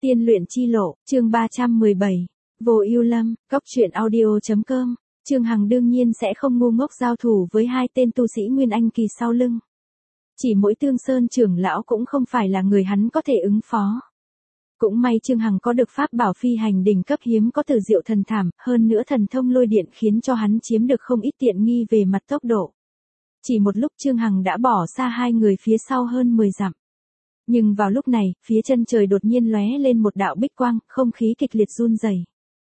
Tiên luyện chi lộ, chương 317. Vô Ưu Lâm, Cốc truyện audio.com. Trương Hằng đương nhiên sẽ không ngu ngốc giao thủ với hai tên tu sĩ Nguyên Anh kỳ sau lưng. Chỉ mỗi Tương Sơn trưởng lão cũng không phải là người hắn có thể ứng phó. Cũng may Trương Hằng có được pháp bảo phi hành đỉnh cấp hiếm có từ Diệu Thần Thảm, hơn nữa thần thông lôi điện khiến cho hắn chiếm được không ít tiện nghi về mặt tốc độ. Chỉ một lúc Trương Hằng đã bỏ xa hai người phía sau hơn 10 dặm. Nhưng vào lúc này, phía chân trời đột nhiên lóe lên một đạo bích quang, không khí kịch liệt run rẩy.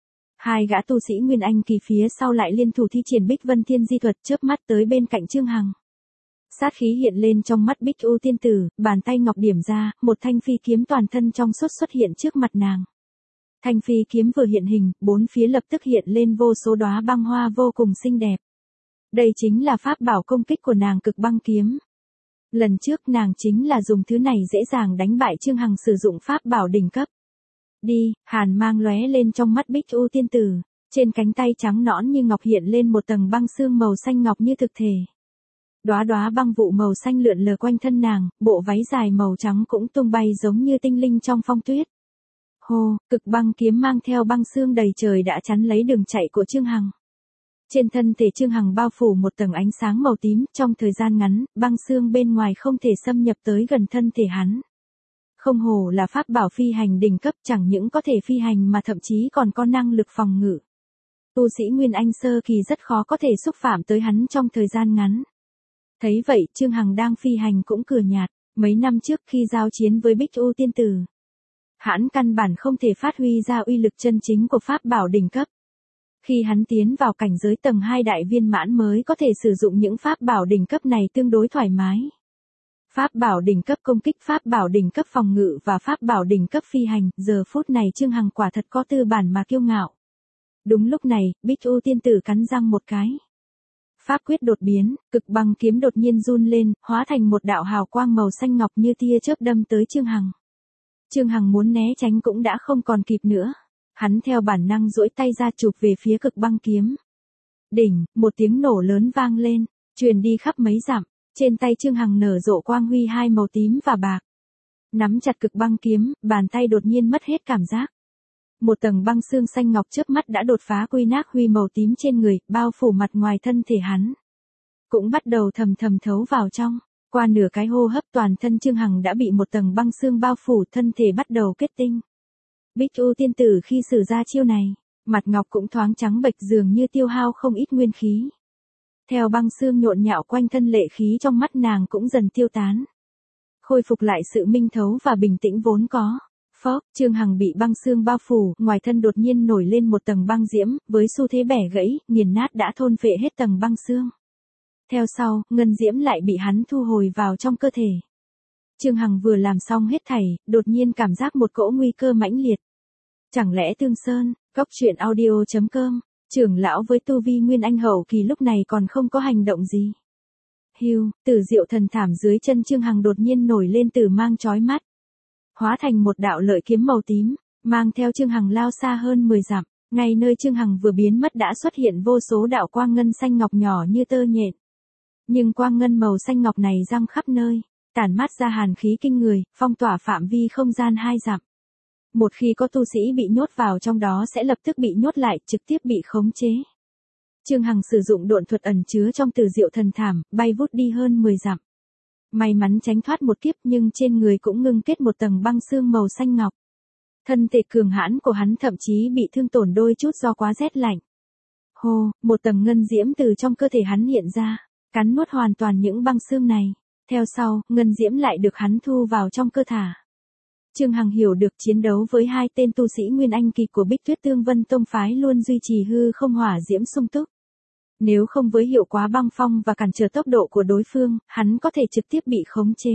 Hai gã tu sĩ Nguyên Anh kỳ phía sau lại liên thủ thi triển Bích Vân Thiên Di thuật, chớp mắt tới bên cạnh Trương Hằng. Sát khí hiện lên trong mắt Bích U tiên tử, bàn tay ngọc điểm ra, một thanh phi kiếm toàn thân trong suốt xuất hiện trước mặt nàng. Thanh phi kiếm vừa hiện hình, bốn phía lập tức hiện lên vô số đóa băng hoa vô cùng xinh đẹp. Đây chính là pháp bảo công kích của nàng Cực Băng kiếm. Lần trước nàng chính là dùng thứ này dễ dàng đánh bại Trương Hằng sử dụng pháp bảo đỉnh cấp. Đi, hàn mang lóe lên trong mắt Bích U tiên tử, trên cánh tay trắng nõn như ngọc hiện lên một tầng băng xương màu xanh ngọc như thực thể. Đóa đóa băng vụ màu xanh lượn lờ quanh thân nàng, bộ váy dài màu trắng cũng tung bay giống như tinh linh trong phong tuyết. Hô, Cực Băng kiếm mang theo băng xương đầy trời đã chắn lấy đường chạy của Trương Hằng. Trên thân thể Trương Hằng bao phủ một tầng ánh sáng màu tím, trong thời gian ngắn, băng xương bên ngoài không thể xâm nhập tới gần thân thể hắn. Không hổ là pháp bảo phi hành đỉnh cấp, chẳng những có thể phi hành mà thậm chí còn có năng lực phòng ngự. Tu sĩ Nguyên Anh sơ kỳ rất khó có thể xúc phạm tới hắn trong thời gian ngắn. Thấy vậy, Trương Hằng đang phi hành cũng cười nhạt, mấy năm trước khi giao chiến với Bích U tiên tử, hắn căn bản không thể phát huy ra uy lực chân chính của pháp bảo đỉnh cấp. Khi hắn tiến vào cảnh giới tầng 2 đại viên mãn mới có thể sử dụng những pháp bảo đỉnh cấp này tương đối thoải mái. Pháp bảo đỉnh cấp công kích, pháp bảo đỉnh cấp phòng ngự và pháp bảo đỉnh cấp phi hành, giờ phút này Trương Hằng quả thật có tư bản mà kiêu ngạo. Đúng lúc này, Bích U tiên tử cắn răng một cái. Pháp quyết đột biến, Cực Băng kiếm đột nhiên run lên, hóa thành một đạo hào quang màu xanh ngọc như tia chớp đâm tới Trương Hằng. Trương Hằng muốn né tránh cũng đã không còn kịp nữa. Hắn theo bản năng duỗi tay ra chụp về phía Cực Băng kiếm. Đỉnh, một tiếng nổ lớn vang lên, truyền đi khắp mấy dặm, trên tay Trương Hằng nở rộ quang huy hai màu tím và bạc. Nắm chặt Cực Băng kiếm, bàn tay đột nhiên mất hết cảm giác. Một tầng băng xương xanh ngọc chớp mắt đã đột phá quy nác huy màu tím trên người, bao phủ mặt ngoài thân thể hắn. Cũng bắt đầu thầm thầm thấu vào trong, qua nửa cái hô hấp toàn thân Trương Hằng đã bị một tầng băng xương bao phủ, thân thể bắt đầu kết tinh. Bích U tiên tử khi sử ra chiêu này, mặt ngọc cũng thoáng trắng bệch dường như tiêu hao không ít nguyên khí. Theo băng xương nhộn nhạo quanh thân lệ khí trong mắt nàng cũng dần tiêu tán. Khôi phục lại sự minh thấu và bình tĩnh vốn có. Phốc, Trương Hằng bị băng xương bao phủ, ngoài thân đột nhiên nổi lên một tầng băng diễm, với xu thế bẻ gãy, nghiền nát đã thôn phệ hết tầng băng xương. Theo sau, ngân diễm lại bị hắn thu hồi vào trong cơ thể. Trương Hằng vừa làm xong hết thảy, đột nhiên cảm giác một cỗ nguy cơ mãnh liệt. Chẳng lẽ Tương Sơn, Cốc truyện audio.com, trưởng lão với tu vi Nguyên Anh hậu kỳ lúc này còn không có hành động gì? Hưu, từ Diệu Thần Thảm dưới chân Trương Hằng đột nhiên nổi lên tử mang chói mắt, hóa thành một đạo lợi kiếm màu tím, mang theo Trương Hằng lao xa hơn 10 dặm. Ngay nơi Trương Hằng vừa biến mất đã xuất hiện vô số đạo quang ngân xanh ngọc nhỏ như tơ nhện. Nhưng quang ngân màu xanh ngọc này răng khắp nơi, tản mát ra hàn khí kinh người, phong tỏa phạm vi không gian 2 dặm. Một khi có tu sĩ bị nhốt vào trong đó sẽ lập tức bị nhốt lại, trực tiếp bị khống chế. Trương Hằng sử dụng độn thuật ẩn chứa trong Từ Diệu Thần Thảm, bay vút đi hơn 10 dặm. May mắn tránh thoát một kiếp, nhưng trên người cũng ngưng kết một tầng băng xương màu xanh ngọc. Thân thể cường hãn của hắn thậm chí bị thương tổn đôi chút do quá rét lạnh. Hô, một tầng ngân diễm từ trong cơ thể hắn hiện ra, cắn nuốt hoàn toàn những băng xương này. Theo sau, ngân diễm lại được hắn thu vào trong cơ thể. Trương Hằng hiểu được chiến đấu với hai tên tu sĩ Nguyên Anh kỳ của Bích Tuyết Tương Vân Tông phái luôn duy trì hư không hỏa diễm sung túc. Nếu không với hiệu quả băng phong và cản trở tốc độ của đối phương, hắn có thể trực tiếp bị khống chế.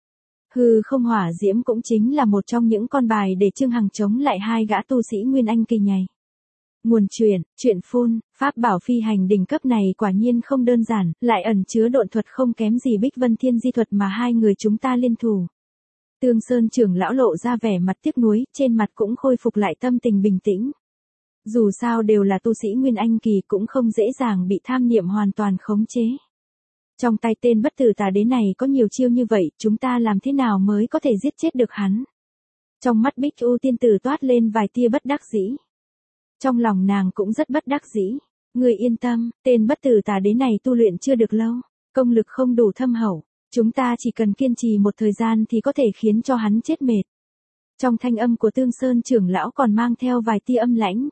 Hư không hỏa diễm cũng chính là một trong những con bài để Trương Hằng chống lại hai gã tu sĩ Nguyên Anh kỳ nhầy. Nguồn truyện phun, pháp bảo phi hành đỉnh cấp này quả nhiên không đơn giản, lại ẩn chứa độn thuật không kém gì Bích Vân Thiên Di thuật mà hai người chúng ta liên thủ. Tương Sơn trưởng lão lộ ra vẻ mặt tiếc nuối, trên mặt cũng khôi phục lại tâm tình bình tĩnh. Dù sao đều là tu sĩ Nguyên Anh kỳ cũng không dễ dàng bị tham niệm hoàn toàn khống chế. Trong tay tên bất tử tà đế này có nhiều chiêu như vậy, chúng ta làm thế nào mới có thể giết chết được hắn? Trong mắt Bích U tiên tử toát lên vài tia bất đắc dĩ. Trong lòng nàng cũng rất bất đắc dĩ. Người yên tâm, tên bất tử tà đế này tu luyện chưa được lâu, công lực không đủ thâm hậu. Chúng ta chỉ cần kiên trì một thời gian thì có thể khiến cho hắn chết mệt. Trong thanh âm của Tương Sơn trưởng lão còn mang theo vài tia âm lãnh.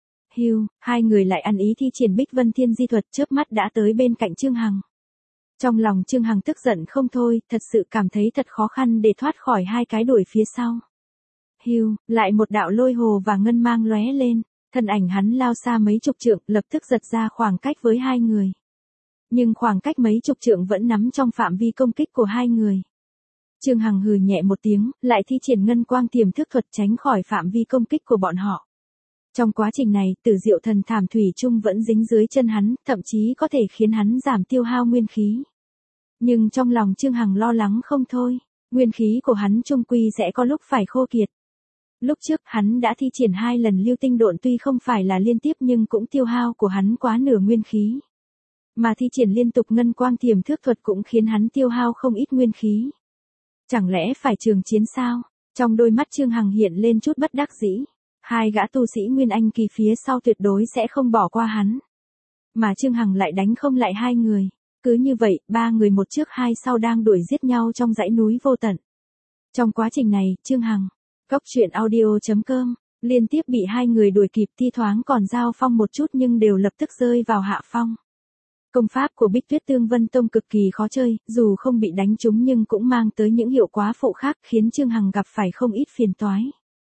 Hưu, hai người lại ăn ý thi triển Bích Vân Thiên Di thuật, chớp mắt đã tới bên cạnh Trương Hằng. Trong lòng Trương Hằng tức giận không thôi, thật sự cảm thấy thật khó khăn để thoát khỏi hai cái đuổi phía sau. Hưu, lại một đạo lôi hồ và ngân mang lóe lên, thân ảnh hắn lao xa mấy chục trượng, lập tức giật ra khoảng cách với hai người. Nhưng khoảng cách mấy chục trượng vẫn nắm trong phạm vi công kích của hai người. Trương Hằng hừ nhẹ một tiếng, lại thi triển ngân quang tiềm thức thuật tránh khỏi phạm vi công kích của bọn họ. Trong quá trình này, Tử Diệu Thần Thảm thủy chung vẫn dính dưới chân hắn, thậm chí có thể khiến hắn giảm tiêu hao nguyên khí. Nhưng trong lòng Trương Hằng lo lắng không thôi, nguyên khí của hắn chung quy sẽ có lúc phải khô kiệt. Lúc trước hắn đã thi triển 2 lần lưu tinh độn, tuy không phải là liên tiếp nhưng cũng tiêu hao của hắn quá nửa nguyên khí. Mà thi triển liên tục ngân quang tiềm thức thuật cũng khiến hắn tiêu hao không ít nguyên khí. Chẳng lẽ phải trường chiến sao? Trong đôi mắt Trương Hằng hiện lên chút bất đắc dĩ. Hai gã tu sĩ Nguyên Anh kỳ phía sau tuyệt đối sẽ không bỏ qua hắn. Mà Trương Hằng lại đánh không lại hai người. Cứ như vậy, 3 người một trước hai sau đang đuổi giết nhau trong dãy núi vô tận. Trong quá trình này, Trương Hằng, Cốc.audio.com, liên tiếp bị hai người đuổi kịp, thi thoáng còn giao phong một chút nhưng đều lập tức rơi vào hạ phong. Công pháp của Bích Tuyết Tương Vân Tông cực kỳ khó chơi, dù không bị đánh trúng nhưng cũng mang tới những hiệu quả phụ khác khiến Trương Hằng gặp phải không ít phiền toái.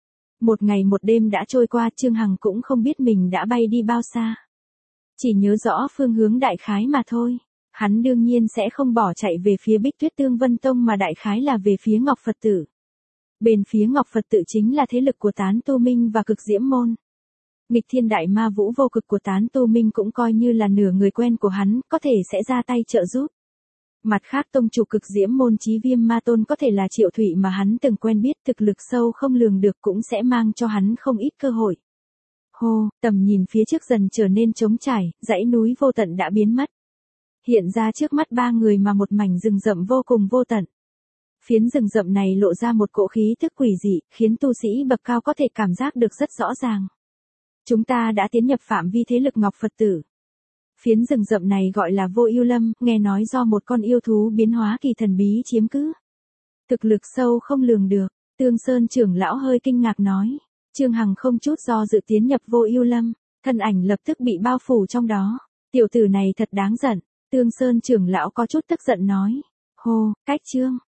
Một ngày một đêm đã trôi qua, Trương Hằng cũng không biết mình đã bay đi bao xa. Chỉ nhớ rõ phương hướng đại khái mà thôi. Hắn đương nhiên sẽ không bỏ chạy về phía Bích Tuyết Tương Vân Tông mà đại khái là về phía Ngọc Phật Tử. Bên phía Ngọc Phật Tử chính là thế lực của Tán Tu Minh và Cực Diễm Môn. Nghịch Thiên Đại Ma Vũ vô cực của Tán Tu Minh cũng coi như là nửa người quen của hắn, có thể sẽ ra tay trợ giúp. Mặt khác tông chủ Cực Diễm Môn Chí Viêm Ma Tôn có thể là Triệu Thụy mà hắn từng quen biết, thực lực sâu không lường được cũng sẽ mang cho hắn không ít cơ hội. Hô, tầm nhìn phía trước dần trở nên trống trải, dãy núi vô tận đã biến mất. Hiện ra trước mắt 3 người mà một mảnh rừng rậm vô cùng vô tận. Phiến rừng rậm này lộ ra một cỗ khí tức quỷ dị, khiến tu sĩ bậc cao có thể cảm giác được rất rõ ràng. Chúng ta đã tiến nhập phạm vi thế lực Ngọc Phật Tử. Phiến rừng rậm này gọi là Vô Ưu Lâm, nghe nói do một con yêu thú biến hóa kỳ thần bí chiếm cứ. Thực lực sâu không lường được, Tương Sơn trưởng lão hơi kinh ngạc nói. Trương Hằng không chút do dự tiến nhập Vô Ưu Lâm, thân ảnh lập tức bị bao phủ trong đó. Tiểu tử này thật đáng giận, Tương Sơn trưởng lão có chút tức giận nói. Hô, cách Trương